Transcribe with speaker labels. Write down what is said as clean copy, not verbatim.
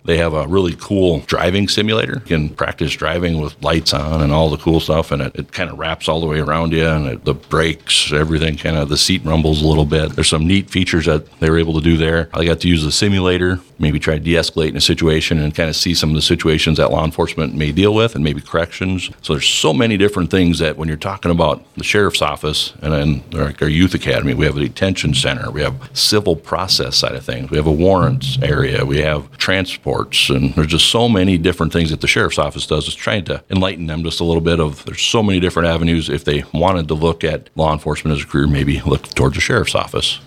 Speaker 1: They have a really cool driving simulator. You can practice driving with lights on and all the cool stuff, and it kind of wraps all the way around you, and the brakes, everything, kind of the seat rumbles a little bit. There's some neat features that they were able to do there. I got to use the simulator, maybe try to de-escalate in a situation and kind of see some of the situations that law enforcement may deal with and maybe corrections. So there's so many different things that when you're talking about the sheriff's office and then our youth academy, we have a detention center, we have civil process side of things, we have a warrants area, we have transports, and there's just so many different things that the sheriff's office does. Is trying to enlighten them just a little bit of there's so many different avenues. If they wanted to look at law enforcement as a career, maybe look towards the sheriff's office.